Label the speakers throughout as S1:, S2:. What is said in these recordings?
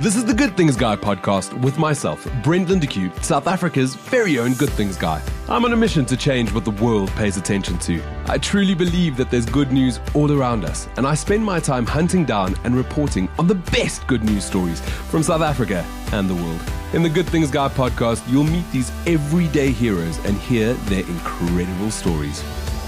S1: This is the Good Things Guy podcast with myself, Brent Lindeque, South Africa's very own Good Things Guy. I'm on a mission to change what the world pays attention to. I truly believe that there's good news all around us, and I spend my time hunting down and reporting on the best good news stories from South Africa and the world. In the Good Things Guy podcast, you'll meet these everyday heroes and hear their incredible stories.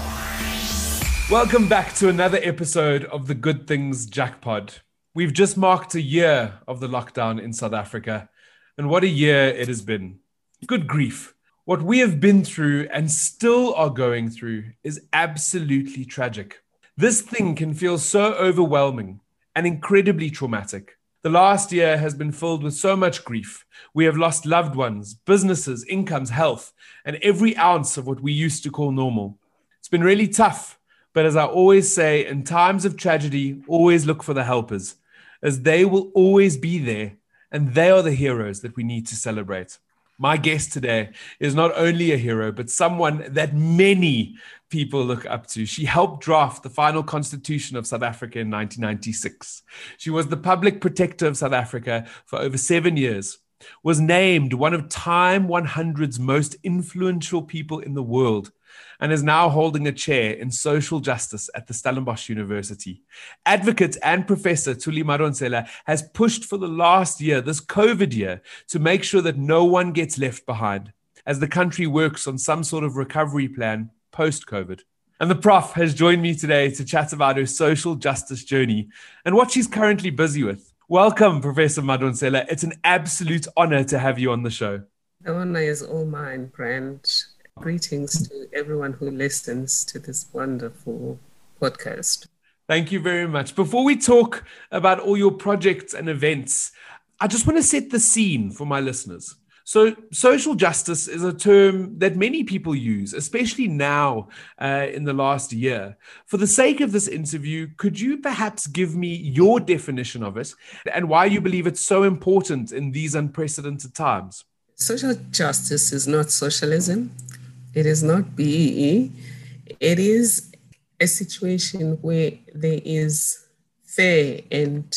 S1: Welcome back to another episode of the Good Things Jackpot. We've just marked a year of the lockdown in South Africa, and what a year it has been. Good grief. What we have been through and still are going through is absolutely tragic. This thing can feel so overwhelming and incredibly traumatic. The last year has been filled with so much grief. We have lost loved ones, businesses, incomes, health, and every ounce of what we used to call normal. It's been really tough, but as I always say, in times of tragedy, always look for the helpers, as they will always be there, and they are the heroes that we need to celebrate. My guest today is not only a hero, but someone that many people look up to. She helped draft the final constitution of South Africa in 1996. She was the public protector of South Africa for over 7 years, was named one of Time 100's most influential people in the world, and is now holding a chair in social justice at the Stellenbosch University. Advocate and professor Thuli Madonsela has pushed for the last year, this COVID year, to make sure that no one gets left behind as the country works on some sort of recovery plan post-COVID. And the Prof has joined me today to chat about her social justice journey and what she's currently busy with. Welcome, Professor Madonsela. It's an absolute honor to have you on the show.
S2: The honor is all mine, Brent. Greetings to everyone who listens to this wonderful podcast.
S1: Thank you very much. Before we talk about all your projects and events, I just want to set the scene for my listeners. So social justice is a term that many people use, especially now in the last year. For the sake of this interview, could you perhaps give me your definition of it and why you believe it's so important in these unprecedented times?
S2: Social justice is not socialism. It is not BEE. It is a situation where there is fair and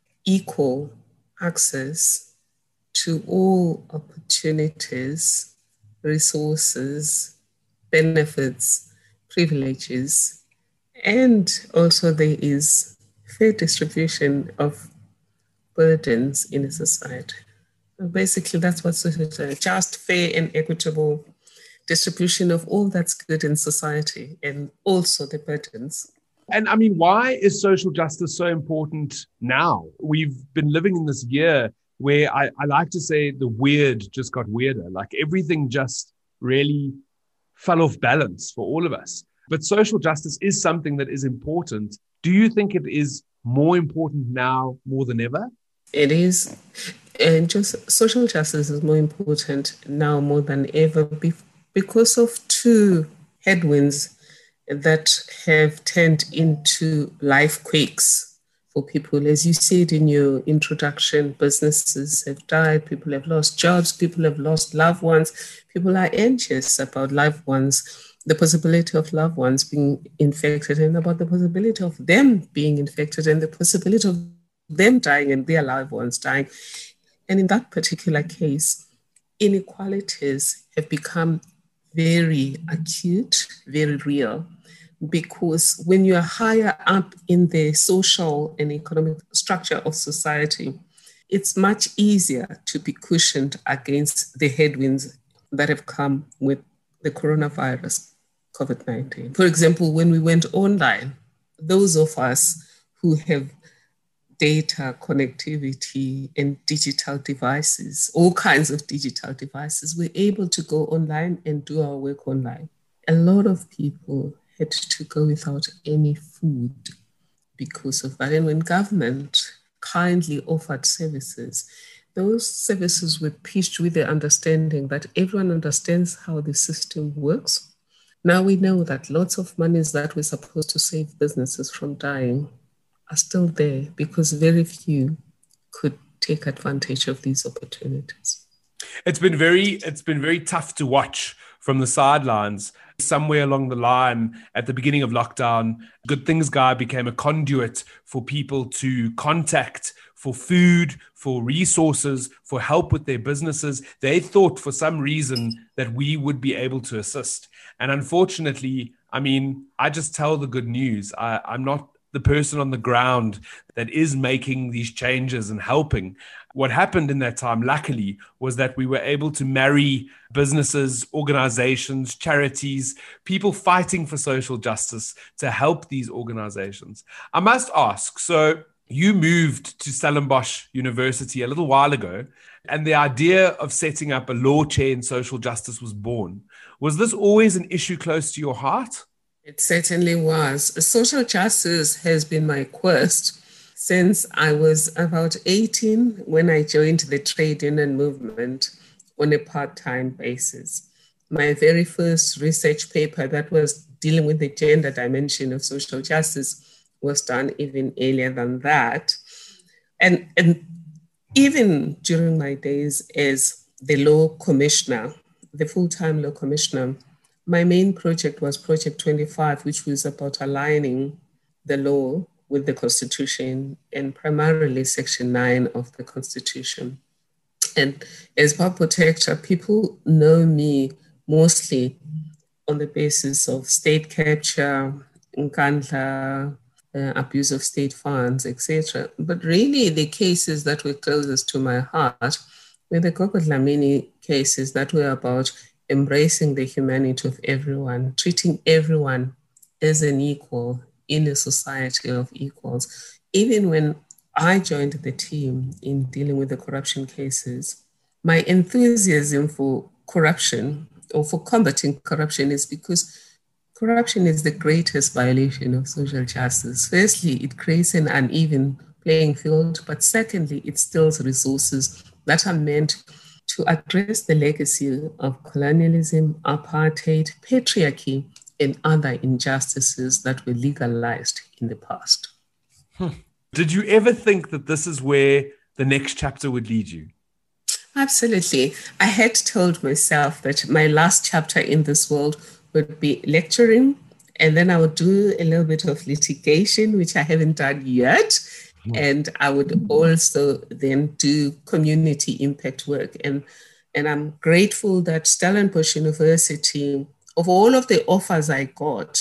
S2: equal access to all opportunities, resources, benefits, privileges, and also there is fair distribution of burdens in a society. Basically, that's what social justice is, just fair and equitable distribution of all that's good in society and also the burdens.
S1: And I mean, why is social justice so important now? We've been living in this year where I like to say the weird just got weirder. Like everything just really fell off balance for all of us. But social justice is something that is important. Do you think it is more important now more than ever?
S2: It is. And just social justice is more important now more than ever because of two headwinds that have turned into life quakes for people. As you said in your introduction, businesses have died, people have lost jobs, people have lost loved ones, people are anxious about loved ones, the possibility of loved ones being infected and about the possibility of them being infected and the possibility of them dying and their loved ones dying. And in that particular case, inequalities have become very acute, very real, because when you are higher up in the social and economic structure of society, it's much easier to be cushioned against the headwinds that have come with the coronavirus, COVID-19. For example, when we went online, those of us who have data, connectivity, and digital devices, all kinds of digital devices, we're able to go online and do our work online. A lot of people had to go without any food because of that. And when government kindly offered services, those services were pitched with the understanding that everyone understands how the system works. Now we know that lots of monies that were supposed to save businesses from dying are still there because very few could take advantage of these opportunities.
S1: It's been very tough to watch from the sidelines. Somewhere along the line, at the beginning of lockdown, Good Things Guy became a conduit for people to contact for food, for resources, for help with their businesses. They thought for some reason that we would be able to assist. And unfortunately, I mean, I just tell the good news. I'm not the person on the ground that is making these changes and helping. What happened in that time, luckily, was that we were able to marry businesses, organizations, charities, people fighting for social justice to help these organizations. I must ask, so you moved to Stellenbosch University a little while ago, and the idea of setting up a law chair in social justice was born. Was this always an issue close to your heart?
S2: It certainly was. Social justice has been my quest since I was about 18 when I joined the trade union movement on a part-time basis. My very first research paper that was dealing with the gender dimension of social justice was done even earlier than that. And even during my days as the law commissioner, the full-time law commissioner, my main project was Project 25, which was about aligning the law with the Constitution and primarily Section 9 of the Constitution. And as Power Protector, people know me mostly on the basis of state capture, nkandla, abuse of state funds, etc. But really the cases that were closest to my heart were the Gugu Dlamini cases that were about embracing the humanity of everyone, treating everyone as an equal in a society of equals. Even when I joined the team in dealing with the corruption cases, my enthusiasm for corruption or for combating corruption is because corruption is the greatest violation of social justice. Firstly, it creates an uneven playing field, but secondly, it steals resources that are meant to address the legacy of colonialism, apartheid, patriarchy, and other injustices that were legalized in the past.
S1: Did you ever think that this is where the next chapter would lead you?
S2: Absolutely. I had told myself that my last chapter in this world would be lecturing, and then I would do a little bit of litigation, which I haven't done yet. And I would also then do community impact work. And I'm grateful that Stellenbosch University, of all of the offers I got,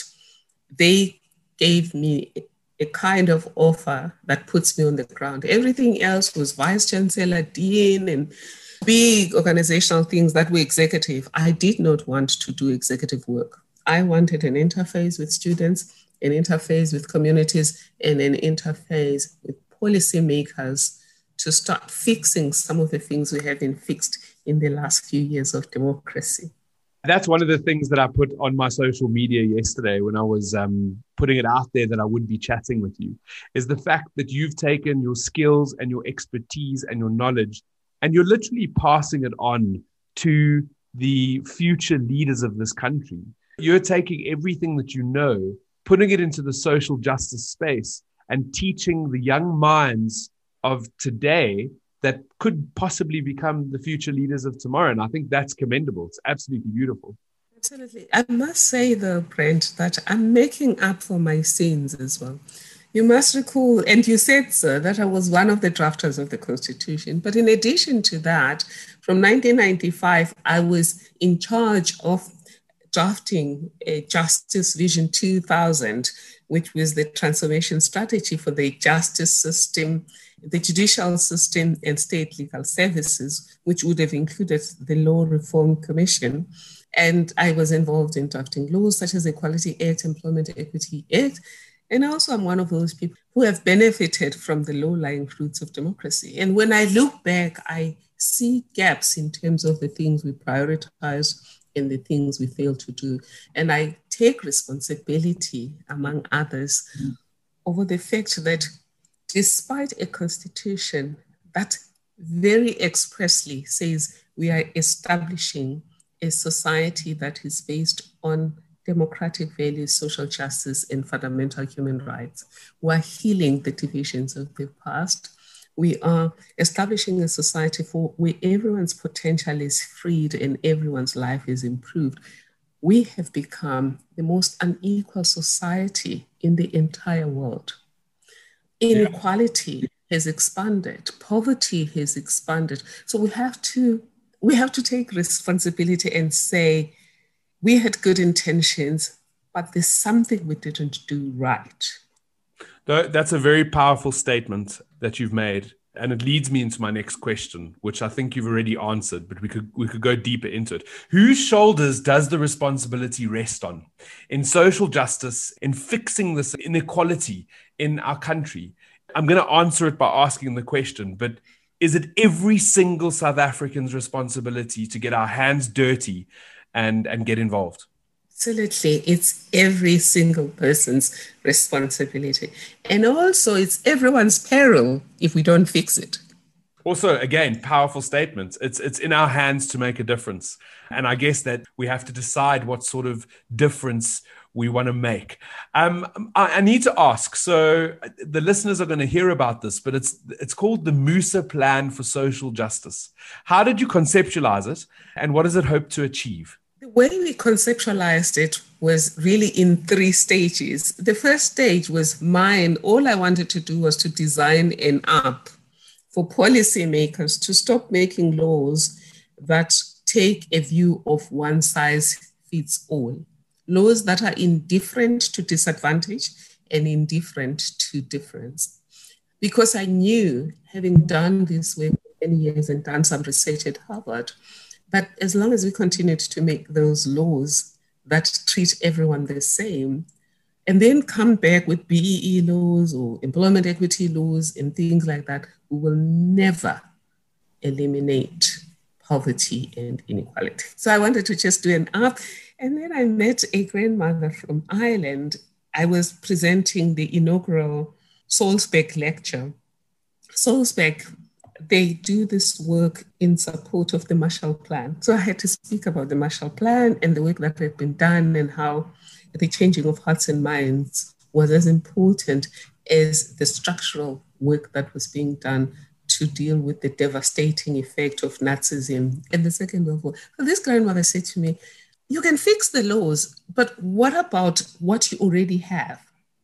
S2: they gave me a kind of offer that puts me on the ground. Everything else was vice chancellor, dean, and big organizational things that were executive. I did not want to do executive work. I wanted an interface with students, an interface with communities, and an interface with policymakers to start fixing some of the things we haven't fixed in the last few years of democracy.
S1: That's one of the things that I put on my social media yesterday when I was putting it out there that I would be chatting with you, is the fact that you've taken your skills and your expertise and your knowledge, and you're literally passing it on to the future leaders of this country. You're taking everything that you know, putting it into the social justice space, and teaching the young minds of today that could possibly become the future leaders of tomorrow. And I think that's commendable. It's absolutely beautiful.
S2: Absolutely. I must say, though, Brent, that I'm making up for my sins as well. You must recall, and you said, sir, that I was one of the drafters of the Constitution. But in addition to that, from 1995, I was in charge of drafting a Justice Vision 2000, which was the transformation strategy for the justice system, the judicial system, and state legal services, which would have included the Law Reform Commission. And I was involved in drafting laws such as Equality Act, Employment Equity Act. And also I'm one of those people who have benefited from the low-lying fruits of democracy. And when I look back, I see gaps in terms of the things we prioritize and the things we fail to do. And I take responsibility, among others, over the fact that despite a constitution that very expressly says we are establishing a society that is based on democratic values, social justice, and fundamental human rights, we are healing the divisions of the past. We are establishing a society where everyone's potential is freed and everyone's life is improved. We have become the most unequal society in the entire world. Inequality has expanded, poverty has expanded. So we have to take responsibility and say, we had good intentions, but there's something we didn't do right.
S1: That's a very powerful statement that you've made. And it leads me into my next question, which I think you've already answered, but we could go deeper into it. Whose shoulders does the responsibility rest on in social justice, in fixing this inequality in our country? I'm going to answer it by asking the question, but is it every single South African's responsibility to get our hands dirty and get involved?
S2: Absolutely. It's every single person's responsibility. And also, it's everyone's peril if we don't fix it.
S1: Also, again, powerful statements. It's in our hands to make a difference. And I guess that we have to decide what sort of difference we want to make. I need to ask, so the listeners are going to hear about this, but it's called the Musa Plan for Social Justice. How did you conceptualize it, and what does it hope to achieve?
S2: The way we conceptualized it was really in 3 stages. The first stage was mine. All I wanted to do was to design an app for policymakers to stop making laws that take a view of one size fits all. Laws that are indifferent to disadvantage and indifferent to difference. Because I knew, having done this work for many years and done some research at Harvard, but as long as we continued to make those laws that treat everyone the same, and then come back with BEE laws or employment equity laws and things like that, we will never eliminate poverty and inequality. So I wanted to just do an app. And then I met a grandmother from Ireland. I was presenting the inaugural Solsbeck lecture. Solsbeck, they do this work in support of the Marshall Plan. So I had to speak about the Marshall Plan and the work that had been done and how the changing of hearts and minds was as important as the structural work that was being done to deal with the devastating effect of Nazism in the Second World War. So this grandmother said to me, you can fix the laws, but what about what you already have?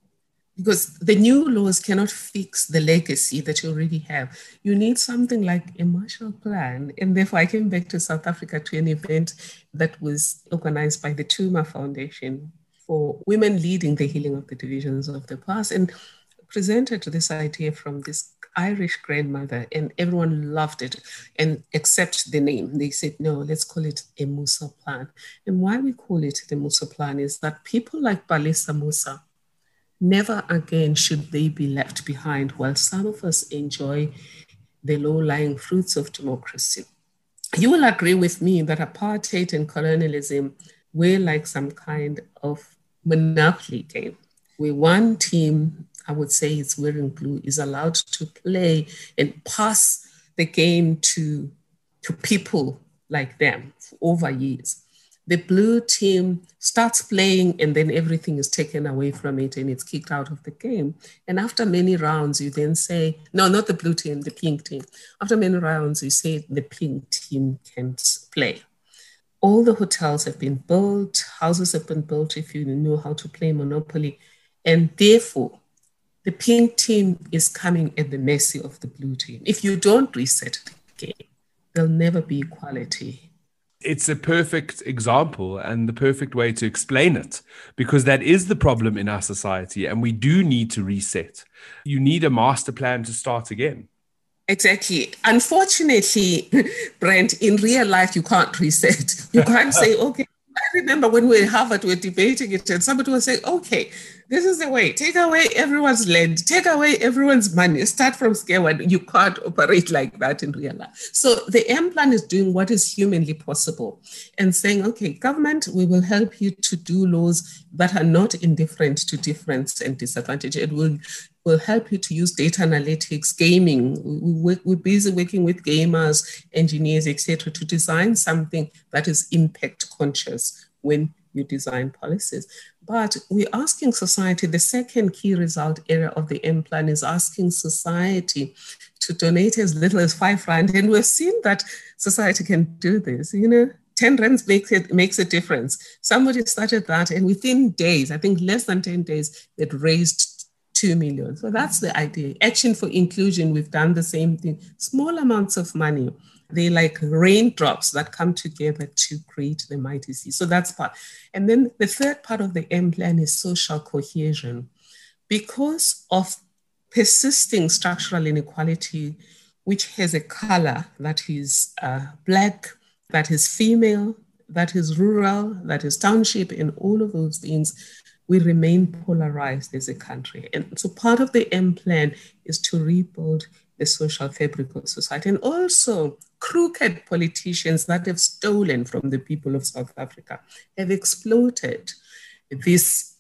S2: Because the new laws cannot fix the legacy that you already have. You need something like a Marshall Plan. And therefore, I came back to South Africa to an event that was organized by the Tuma Foundation for women leading the healing of the divisions of the past, and presented this idea from this Irish grandmother, and everyone loved it and except the name. They said, no, let's call it a Musa Plan. And why we call it the Musa Plan is that people like Balisa Musa, never again should they be left behind while some of us enjoy the low-lying fruits of democracy. You will agree with me that apartheid and colonialism were like some kind of monopoly game, where one team, I would say it's wearing blue, is allowed to play and pass the game to people like them for over years. The blue team starts playing and then everything is taken away from it and it's kicked out of the game. And after many rounds, you then say, no, not the blue team, the pink team. After many rounds, you say the pink team can play. All the hotels have been built, houses have been built if you know how to play Monopoly. And therefore, the pink team is coming at the mercy of the blue team. If you don't reset the game, there'll never be equality.
S1: It's a perfect example and the perfect way to explain it, because that is the problem in our society and we do need to reset. You need a master plan to start again.
S2: Exactly. Unfortunately, Brent, in real life, you can't reset. You can't say, okay, I remember when we were at Harvard, we were debating it and somebody was saying, okay, this is the way. Take away everyone's land. Take away everyone's money. Start from square one. You can't operate like that in real life. So the M plan is doing what is humanly possible and saying, okay, government, we will help you to do laws that are not indifferent to difference and disadvantage. It will help you to use data analytics, gaming. We're busy working with gamers, engineers, etc., to design something that is impact conscious when you design policies. But we're asking society, the second key result area of the M plan is asking society to donate as little as 5 rand. And we've seen that society can do this, 10 rands makes a difference. Somebody started that and within days, I think less than 10 days, it raised 2 million. So that's the idea. Action for Inclusion, we've done the same thing. Small amounts of money. They like raindrops that come together to create the mighty sea. So that's part. And then the third part of the M plan is social cohesion. Because of persisting structural inequality, which has a color that is Black, that is female, that is rural, that is township, and all of those things, we remain polarized as a country. And so part of the M plan is to rebuild the social fabric of society, and also crooked politicians that have stolen from the people of South Africa have exploited this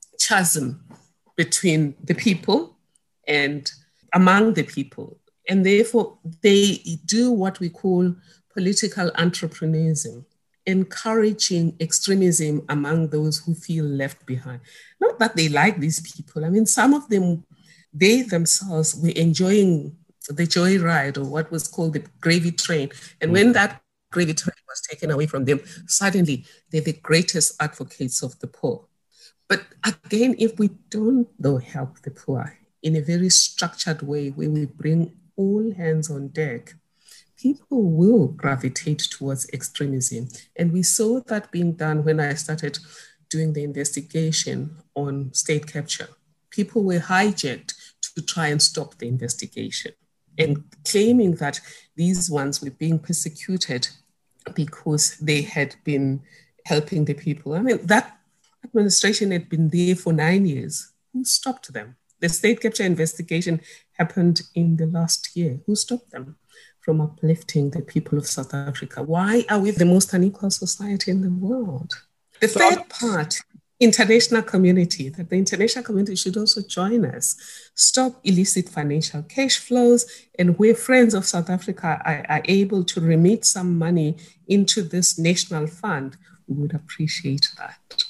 S2: chasm between the people and among the people. And therefore, they do what we call political entrepreneurism, encouraging extremism among those who feel left behind. Not that they like these people. I mean, some of them, they themselves were enjoying the joyride, or what was called the gravy train. And when that gravy train was taken away from them, suddenly they're the greatest advocates of the poor. But again, if we don't, though, help the poor in a very structured way, where we bring all hands on deck, people will gravitate towards extremism. And we saw that being done when I started doing the investigation on state capture. People were hijacked to try and stop the investigation, and claiming that these ones were being persecuted because they had been helping the people. I mean, that administration had been there for 9 years. Who stopped them? The state capture investigation happened in the last year. Who stopped them from uplifting the people of South Africa? Why are we the most unequal society in the world? The third part, international community, that the international community should also join us. Stop illicit financial cash flows, and where friends of South Africa are able to remit some money into this national fund, we would appreciate that.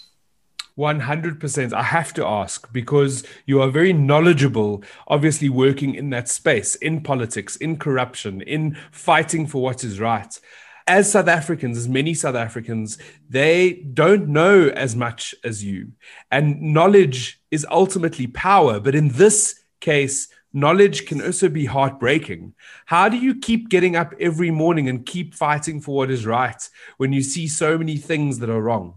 S1: 100%. I have to ask, because you are very knowledgeable, obviously working in that space, in politics, in corruption, in fighting for what is right. As South Africans, as many South Africans, they don't know as much as you. And knowledge is ultimately power. But in this case, knowledge can also be heartbreaking. How do you keep getting up every morning and keep fighting for what is right when you see so many things that are wrong?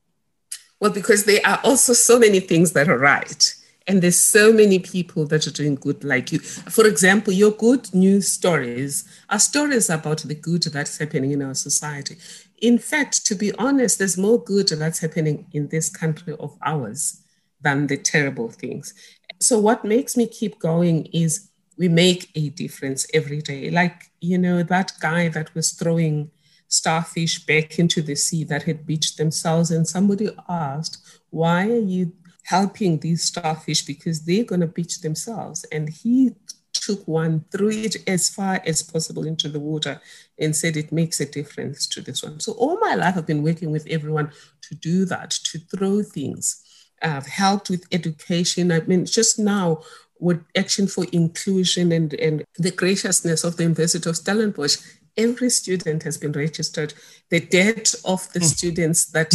S2: Well, because there are also so many things that are right. And there's so many people that are doing good like you. For example, your good news stories are stories about the good that's happening in our society. In fact, to be honest, there's more good that's happening in this country of ours than the terrible things. So what makes me keep going is we make a difference every day. Like, that guy that was throwing starfish back into the sea that had beached themselves. And somebody asked, why are you helping these starfish? Because they're going to beach themselves. And he took one, threw it as far as possible into the water and said it makes a difference to this one. So all my life, I've been working with everyone to do that, to throw things. I've helped with education. I mean, just now with Action for Inclusion and the graciousness of the University of Stellenbosch, every student has been registered. The debt of the students that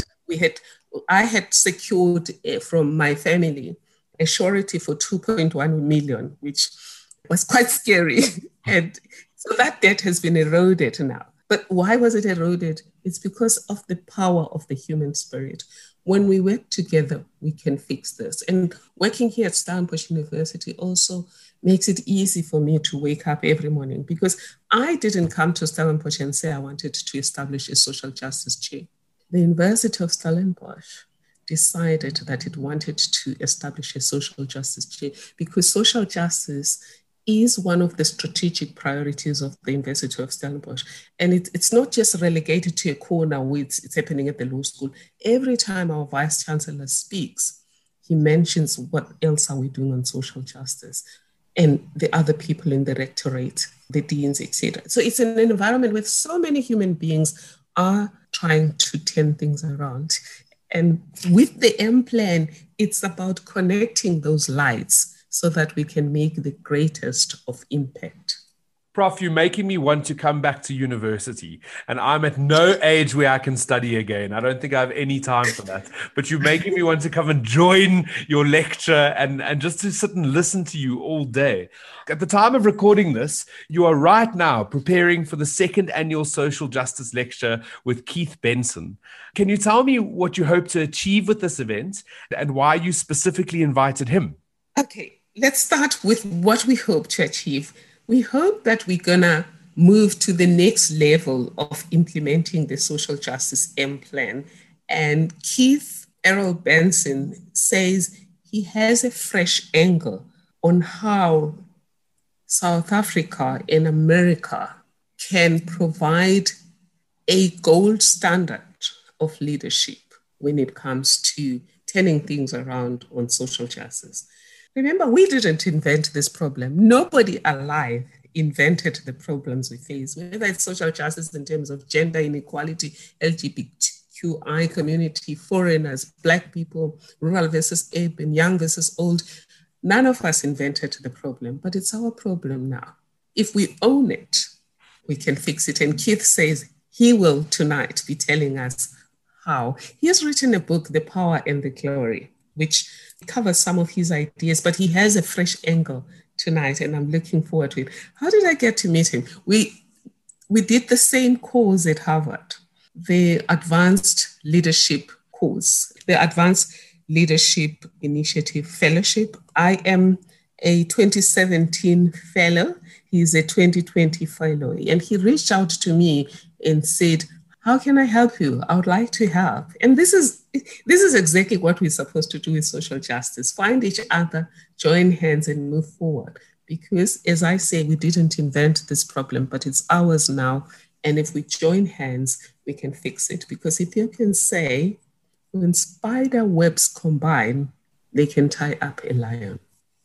S2: I had secured from my family, a surety for 2.1 million, which was quite scary. And so that debt has been eroded now. But why was it eroded? It's because of the power of the human spirit. When we work together, we can fix this. And working here at Stellenbosch University also makes it easy for me to wake up every morning, because I didn't come to Stellenbosch and say I wanted to establish a social justice chair. The University of Stellenbosch decided that it wanted to establish a social justice chair because social justice is one of the strategic priorities of the University of Stellenbosch. And it's not just relegated to a corner where it's happening at the law school. Every time our Vice Chancellor speaks, he mentions what else are we doing on social justice, and the other people in the rectorate, the deans, etc. So it's an environment where so many human beings are trying to turn things around. And with the M plan, it's about connecting those lights so that we can make the greatest of impact.
S1: Prof, you're making me want to come back to university, and I'm at no age where I can study again. I don't think I have any time for that. But you're making me want to come and join your lecture and just to sit and listen to you all day. At the time of recording this, you are right now preparing for the second annual Social Justice Lecture with Keith Benson. Can you tell me what you hope to achieve with this event and why you specifically invited him?
S2: Okay, let's start with what we hope to achieve. We hope that we're going to move to the next level of implementing the Social Justice M Plan. And Keith Errol Benson says he has a fresh angle on how South Africa and America can provide a gold standard of leadership when it comes to turning things around on social justice. Remember, we didn't invent this problem. Nobody alive invented the problems we face, whether it's social justice in terms of gender inequality, LGBTQI community, foreigners, Black people, rural versus urban, young versus old. None of us invented the problem, but it's our problem now. If we own it, we can fix it. And Keith says he will tonight be telling us how. He has written a book, The Power and the Glory, which covers some of his ideas, but he has a fresh angle tonight, and I'm looking forward to it. How did I get to meet him? We did the same course at Harvard, the Advanced Leadership course, the Advanced Leadership Initiative Fellowship. I am a 2017 fellow. He's a 2020 fellow. And he reached out to me and said, how can I help you? I would like to help. And this is exactly what we're supposed to do with social justice. Find each other, join hands, and move forward. Because, as I say, we didn't invent this problem, but it's ours now. And if we join hands, we can fix it. Because Ethiopians say, when spider webs combine, they can tie up a lion.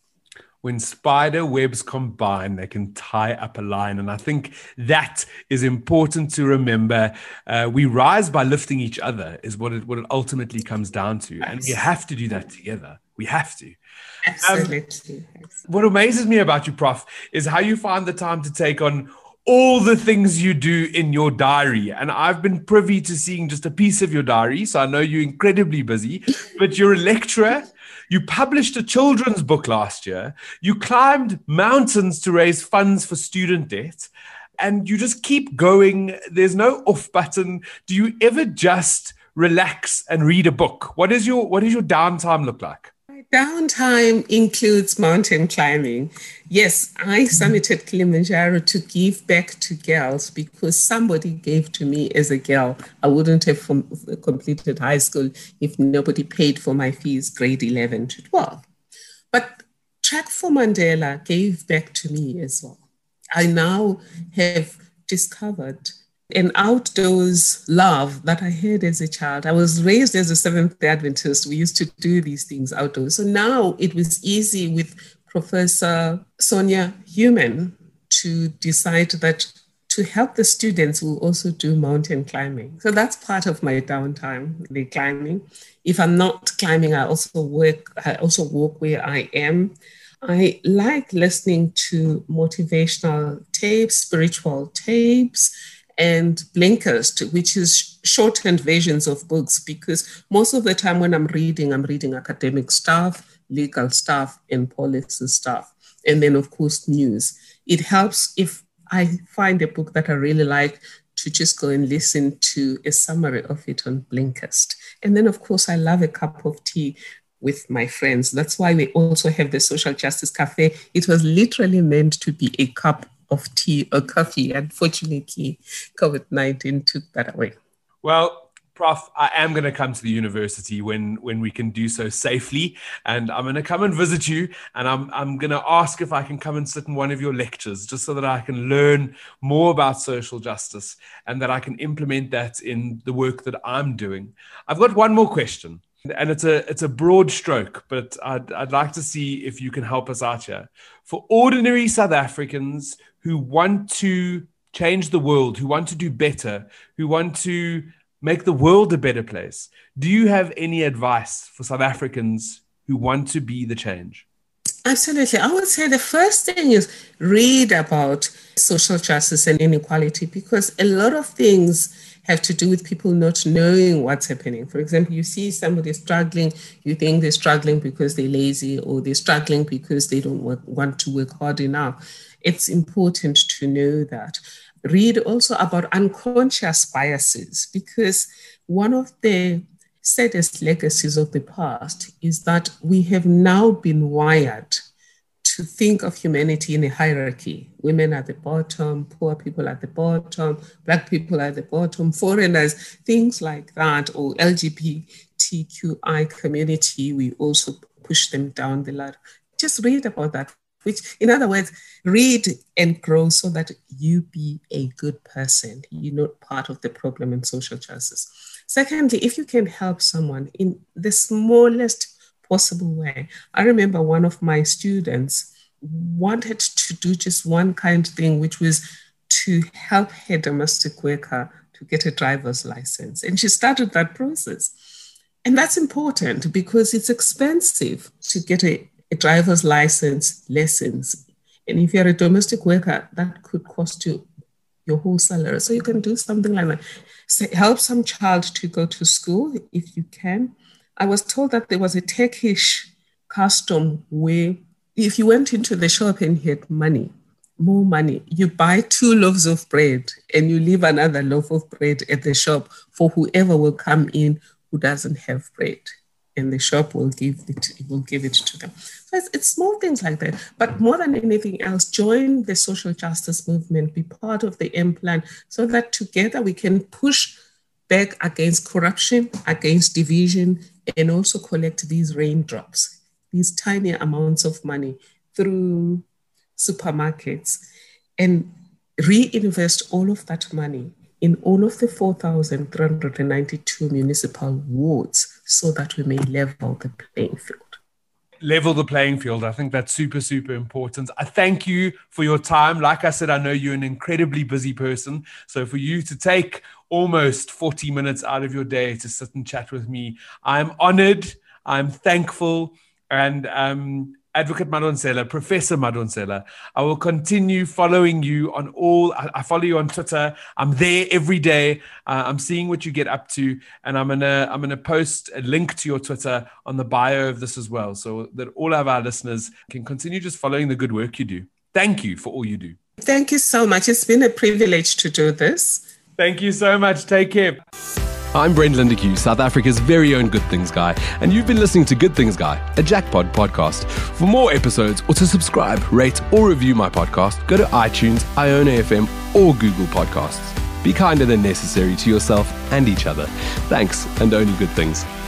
S1: When spider webs combine, they can tie up a lion. And I think that is important to remember. We rise by lifting each other is what it ultimately comes down to. Yes. And we have to do that together. We have to.
S2: Absolutely.
S1: What amazes me about you, Prof, is how you find the time to take on all the things you do in your diary. And I've been privy to seeing just a piece of your diary, so I know you're incredibly busy, but you're a lecturer. You published a children's book last year. You climbed mountains to raise funds for student debt, and you just keep going. There's no off button. Do you ever just relax and read a book? What does your downtime look like?
S2: My downtime includes mountain climbing. Yes, I summited Kilimanjaro to give back to girls because somebody gave to me as a girl. I wouldn't have completed high school if nobody paid for my fees, grade 11 to 12. But Track for Mandela gave back to me as well. I now have discovered an outdoors love that I had as a child. I was raised as a Seventh-day Adventist. We used to do these things outdoors. So now it was easy with Professor Sonia Human to decide that to help the students, we'll also do mountain climbing. So that's part of my downtime, the climbing. If I'm not climbing, I also walk where I am. I like listening to motivational tapes, spiritual tapes, and Blinkist, which is shortened versions of books, because most of the time when I'm reading academic stuff, legal stuff, and policy stuff. And then, of course, news. It helps if I find a book that I really like to just go and listen to a summary of it on Blinkist. And then, of course, I love a cup of tea with my friends. That's why we also have the Social Justice Cafe. It was literally meant to be a cup of tea or coffee. Unfortunately, COVID-19 took that away.
S1: Well, Prof, I am going to come to the university when we can do so safely, and I'm going to come and visit you, and I'm going to ask if I can come and sit in one of your lectures just so that I can learn more about social justice and that I can implement that in the work that I'm doing. I've got one more question. And it's a broad stroke, but I'd like to see if you can help us out here. For ordinary South Africans who want to change the world, who want to do better, who want to make the world a better place, do you have any advice for South Africans who want to be the change?
S2: Absolutely. I would say the first thing is read about social justice and inequality, because a lot of things have to do with people not knowing what's happening. For example, you see somebody struggling, you think they're struggling because they're lazy, or they're struggling because they don't want to work hard enough. It's important to know that. Read also about unconscious biases, because one of the saddest legacies of the past is that we have now been wired to think of humanity in a hierarchy. Women at the bottom, poor people at the bottom, Black people at the bottom, foreigners, things like that, or LGBTQI community, we also push them down the ladder. Just read about that, which, in other words, read and grow so that you be a good person. You're not part of the problem in social justice. Secondly, if you can help someone in the smallest possible way. I remember one of my students wanted to do just one kind thing, which was to help her domestic worker to get a driver's license. And she started that process. And that's important because it's expensive to get a driver's license lessons. And if you're a domestic worker, that could cost you your whole salary. So you can do something like that. So help some child to go to school if you can. I was told that there was a Turkish custom where if you went into the shop and you had money, more money, you buy 2 loaves of bread and you leave another loaf of bread at the shop for whoever will come in who doesn't have bread. And the shop will give it to them. So it's small things like that. But more than anything else, join the social justice movement, be part of the M Plan, so that together we can push back against corruption, against division, and also collect these raindrops, these tiny amounts of money through supermarkets, and reinvest all of that money in all of the 4,392 municipal wards so that we may level the playing field.
S1: Level the playing field. I think that's super, super important. I thank you for your time. Like I said, I know you're an incredibly busy person. So for you to take almost 40 minutes out of your day to sit and chat with me, I'm honored, I'm thankful. And Advocate Madonsela, Professor Madonsela, I will continue following you on all. I follow you on Twitter. I'm there every day. I'm seeing what you get up to, and I'm gonna post a link to your Twitter on the bio of this as well, so that all of our listeners can continue just following the good work you do. Thank you for all you do.
S2: Thank you so much. It's been a privilege to do this.
S1: Thank you so much. Take care.
S3: I'm Brent Lindeque, South Africa's very own Good Things Guy, and you've been listening to Good Things Guy, a Jackpod podcast. For more episodes or to subscribe, rate or review my podcast, go to iTunes, Iona FM or Google Podcasts. Be kinder than necessary to yourself and each other. Thanks, and only good things.